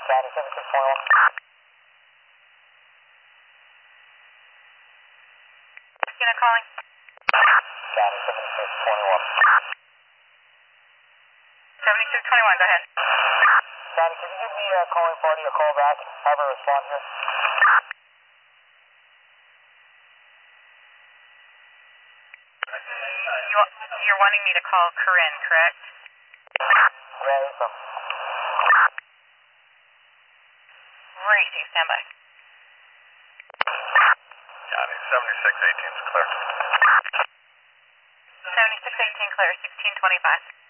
County 7621. Christina calling. County 7621. 7621, go ahead. County, can you give me a calling party a call back? Have her respond here. You're wanting me to call Corinne, correct? Yeah, so. Racy, stand by. County 7618 is clear. 7618 clear, 1625.